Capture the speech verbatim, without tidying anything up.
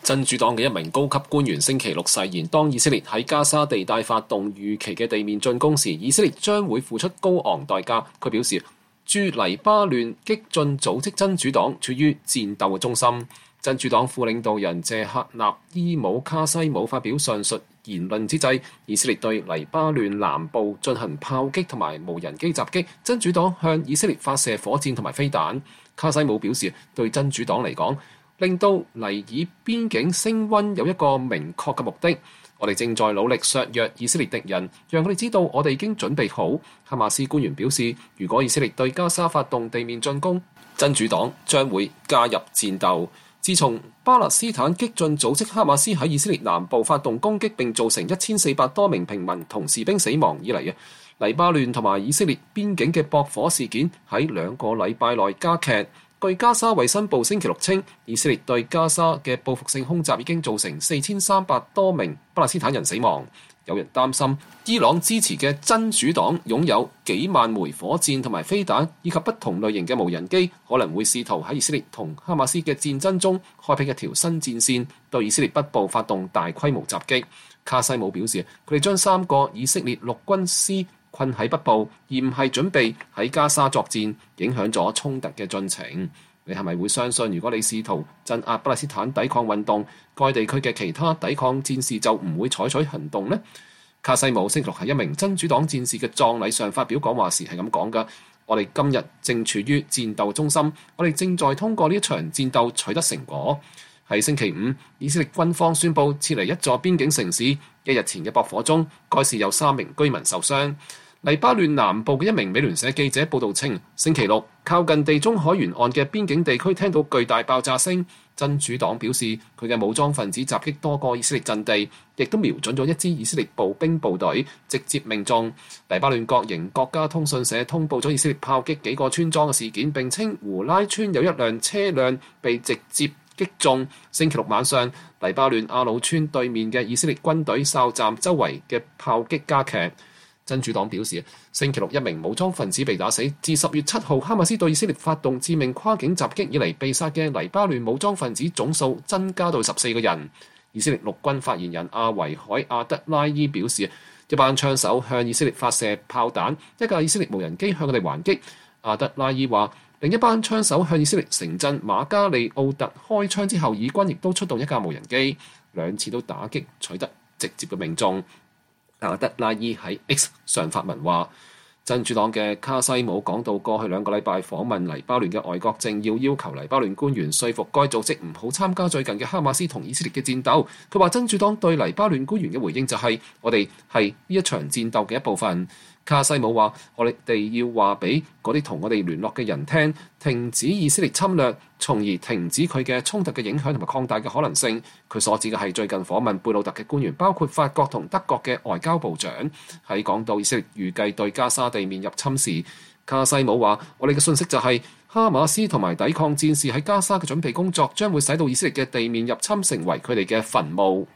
真主黨嘅一名高級官員星期六誓言，當以色列喺加沙地帶發動預期嘅地面進攻時，以色列將會付出高昂代價。佢表示，駐黎巴嫩激進組織真主黨處於戰鬥嘅中心。真主黨副領導人謝克納伊姆卡西姆發表上述言論之際，以色列對黎巴嫩南部進行炮擊同埋無人機襲擊，真主黨向以色列發射火箭同埋飛彈。卡西姆表示，對真主黨嚟講，令到尼爾邊境升溫有一個明確嘅目的，我哋正在努力削弱以色列敵人，讓佢哋知道我哋已經準備好。哈馬斯官員表示，如果以色列對加沙發動地面進攻，真主黨將會加入戰鬥。自從巴勒斯坦激進組織哈馬斯喺以色列南部發動攻擊並造成一千四百多名平民同士兵死亡以嚟嘅，黎巴嫩同埋以色列邊境嘅駁火事件喺兩個禮拜內加劇。據加沙衛生部星期六稱，以色列對加沙嘅報復性空襲已經造成四千三百多名巴勒斯坦人死亡。有人擔心伊朗支持嘅真主黨擁有幾萬枚火箭同埋飛彈，以及不同類型嘅無人機，可能會試圖喺以色列同哈馬斯嘅戰爭中開闢一條新戰線，對以色列北部發動大規模襲擊。卡西姆表示，佢哋將三個以色列陸軍師困喺北部，而唔係準備喺加沙作戰，影響咗衝突嘅進程。你係咪會相信，如果你試圖鎮壓巴勒斯坦抵抗運動，該地區嘅其他抵抗戰士就唔會採取行動呢？卡西姆星期六喺一名真主黨戰士嘅葬禮上發表講話時係咁講㗎：我哋今日正處於戰鬥中心，我哋正在通過呢一場戰鬥取得成果。喺星期五，以色列軍方宣布撤離一座邊境城市。一日前嘅駁火中，該市有三名居民受傷。黎巴嫩南部嘅一名美聯社記者報道稱，星期六靠近地中海沿岸嘅邊境地區聽到巨大爆炸聲。真主黨表示，佢嘅武裝分子襲擊多個以色列陣地，亦都瞄準咗一支以色列步兵部隊，直接命中。黎巴嫩國營國家通訊社通報咗以色列炮擊幾個村莊嘅事件，並稱胡拉村有一輛車輛被直接擊中。星期六晚上，黎巴嫩阿魯村對面嘅以色列軍隊哨站周圍嘅炮擊加劇。真主黨表示，星期六一名武裝分子被打死。自十月七號哈馬斯對以色列發動致命跨境襲擊以嚟，被殺嘅黎巴嫩武裝分子總數增加到十四個人。以色列陸軍發言人阿維海阿德拉伊表示，一班槍手向以色列發射炮彈，一架以色列無人機向佢哋還擊。阿德拉伊話，另一班槍手向以色列城鎮馬加利奧特開槍之後，以軍亦都出動一架無人機，兩次都打擊取得直接嘅命中。阿德拉伊喺 X 上發文話，真主黨嘅卡西姆講到，過去兩個禮拜訪問黎巴嫩嘅外國政要，要求黎巴嫩官員說服該組織唔好參加最近嘅哈馬斯同以色列嘅戰鬥。佢話真主黨對黎巴嫩官員嘅回應就係、是，我哋係呢一場戰鬥嘅一部分。卡西姆話，我哋要話俾嗰啲同我哋聯絡嘅人聽，停止以色列侵略，從而停止佢嘅衝突嘅影響同埋擴大嘅可能性。佢所指嘅係最近訪問貝魯特嘅官員，包括法國同德國嘅外交部長。喺講到以色列預計對加沙地面入侵時，卡西姆話，我哋嘅信息就係、是、哈馬斯同埋抵抗戰士喺加沙嘅準備工作將會使到以色列嘅地面入侵成為佢哋嘅墳墓。